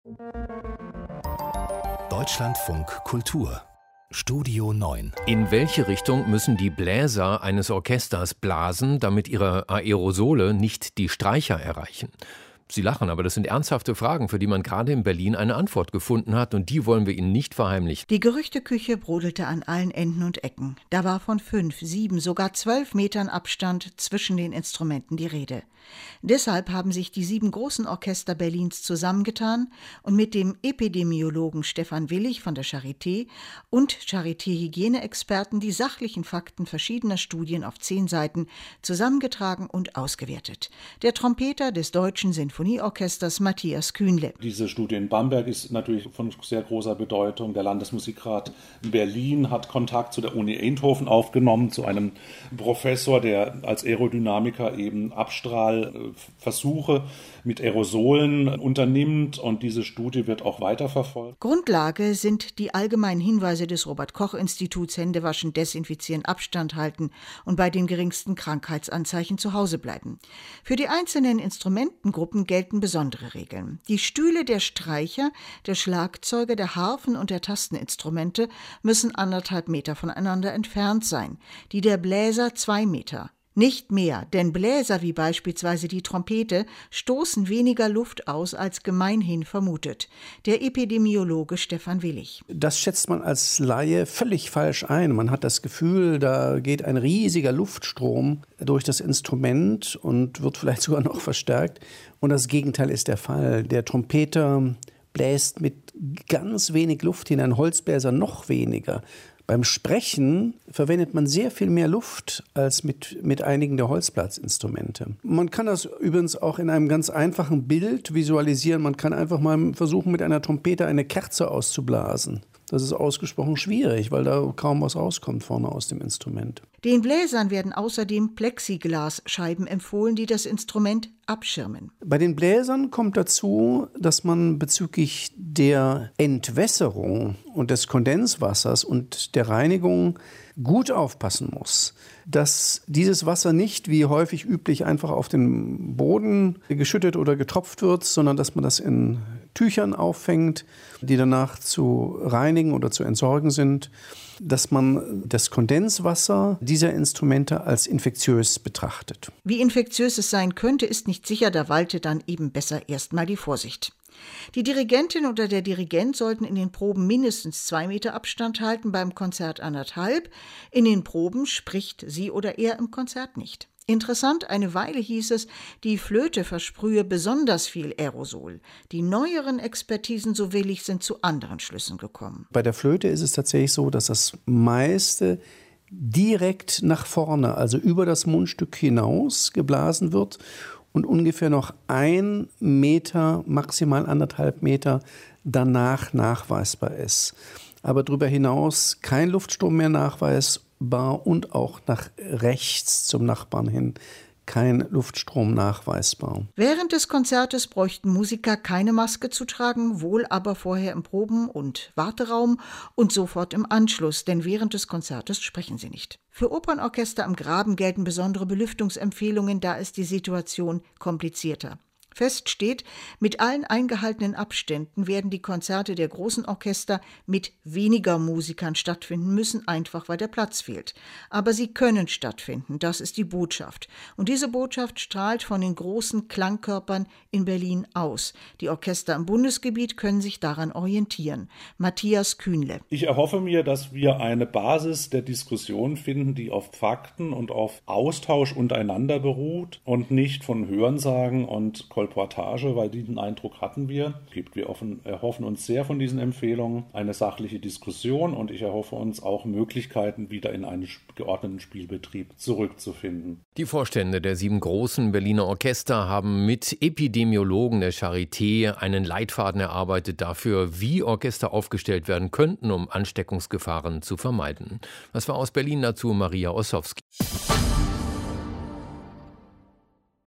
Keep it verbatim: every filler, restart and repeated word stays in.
Deutschlandfunk Kultur Studio neun. In welche Richtung müssen die Bläser eines Orchesters blasen, damit ihre Aerosole nicht die Streicher erreichen? Sie lachen, aber das sind ernsthafte Fragen, für die man gerade in Berlin eine Antwort gefunden hat, und die wollen wir Ihnen nicht verheimlichen. Die Gerüchteküche brodelte an allen Enden und Ecken. Da war von fünf, sieben, sogar zwölf Metern Abstand zwischen den Instrumenten die Rede. Deshalb haben sich die sieben großen Orchester Berlins zusammengetan und mit dem Epidemiologen Stefan Willig von der Charité und Charité-Hygieneexperten die sachlichen Fakten verschiedener Studien auf zehn Seiten zusammengetragen und ausgewertet. Der Trompeter des Deutschen Sinfonieorchesters Matthias Kühnle. Diese Studie in Bamberg ist natürlich von sehr großer Bedeutung. Der Landesmusikrat Berlin hat Kontakt zu der Uni Eindhoven aufgenommen, zu einem Professor, der als Aerodynamiker eben Abstrahlversuche mit Aerosolen unternimmt, und diese Studie wird auch weiterverfolgt. Grundlage sind die allgemeinen Hinweise des Robert-Koch-Instituts: Hände waschen, desinfizieren, Abstand halten und bei den geringsten Krankheitsanzeichen zu Hause bleiben. Für die einzelnen Instrumentengruppen gelten besondere Regeln. Die Stühle der Streicher, der Schlagzeuger, der Harfen und der Tasteninstrumente müssen anderthalb Meter voneinander entfernt sein, die der Bläser zwei Meter. Nicht mehr, denn Bläser wie beispielsweise die Trompete stoßen weniger Luft aus als gemeinhin vermutet. Der Epidemiologe Stefan Willig. Das schätzt man als Laie völlig falsch ein. Man hat das Gefühl, da geht ein riesiger Luftstrom durch das Instrument und wird vielleicht sogar noch verstärkt. Und das Gegenteil ist der Fall. Der Trompeter bläst mit ganz wenig Luft hinein, ein Holzbläser noch weniger. Beim Sprechen verwendet man sehr viel mehr Luft als mit, mit einigen der Holzblasinstrumente. Man kann das übrigens auch in einem ganz einfachen Bild visualisieren. Man kann einfach mal versuchen, mit einer Trompete eine Kerze auszublasen. Das ist ausgesprochen schwierig, weil da kaum was rauskommt vorne aus dem Instrument. Den Bläsern werden außerdem Plexiglasscheiben empfohlen, die das Instrument abschirmen. Bei den Bläsern kommt dazu, dass man bezüglich der Entwässerung und des Kondenswassers und der Reinigung gut aufpassen muss, dass dieses Wasser nicht wie häufig üblich einfach auf den Boden geschüttet oder getropft wird, sondern dass man das in Tüchern auffängt, die danach zu reinigen oder zu entsorgen sind, dass man das Kondenswasser dieser Instrumente als infektiös betrachtet. Wie infektiös es sein könnte, ist nicht sicher, da walte dann eben besser erstmal die Vorsicht. Die Dirigentin oder der Dirigent sollten in den Proben mindestens zwei Meter Abstand halten, beim Konzert anderthalb. In den Proben spricht sie oder er im Konzert nicht. Interessant, eine Weile hieß es, die Flöte versprühe besonders viel Aerosol. Die neueren Expertisen, so Willig, sind zu anderen Schlüssen gekommen. Bei der Flöte ist es tatsächlich so, dass das meiste direkt nach vorne, also über das Mundstück hinaus geblasen wird und ungefähr noch ein Meter, maximal anderthalb Meter danach nachweisbar ist. Aber darüber hinaus kein Luftstrom mehr nachweisbar und auch nach rechts zum Nachbarn hin kein Luftstrom nachweisbar. Während des Konzertes bräuchten Musiker keine Maske zu tragen, wohl aber vorher im Proben- und Warteraum und sofort im Anschluss, denn während des Konzertes sprechen sie nicht. Für Opernorchester am Graben gelten besondere Belüftungsempfehlungen, da ist die Situation komplizierter. Fest steht, mit allen eingehaltenen Abständen werden die Konzerte der großen Orchester mit weniger Musikern stattfinden müssen, einfach weil der Platz fehlt. Aber sie können stattfinden, das ist die Botschaft. Und diese Botschaft strahlt von den großen Klangkörpern in Berlin aus. Die Orchester im Bundesgebiet können sich daran orientieren. Matthias Kühnle. Ich erhoffe mir, dass wir eine Basis der Diskussion finden, die auf Fakten und auf Austausch untereinander beruht und nicht von Hörensagen und Kolportage, weil diesen Eindruck hatten wir. Wir erhoffen uns sehr von diesen Empfehlungen eine sachliche Diskussion, und ich erhoffe uns auch Möglichkeiten, wieder in einen geordneten Spielbetrieb zurückzufinden. Die Vorstände der sieben großen Berliner Orchester haben mit Epidemiologen der Charité einen Leitfaden erarbeitet dafür, wie Orchester aufgestellt werden könnten, um Ansteckungsgefahren zu vermeiden. Das war aus Berlin, dazu Maria Ossowski.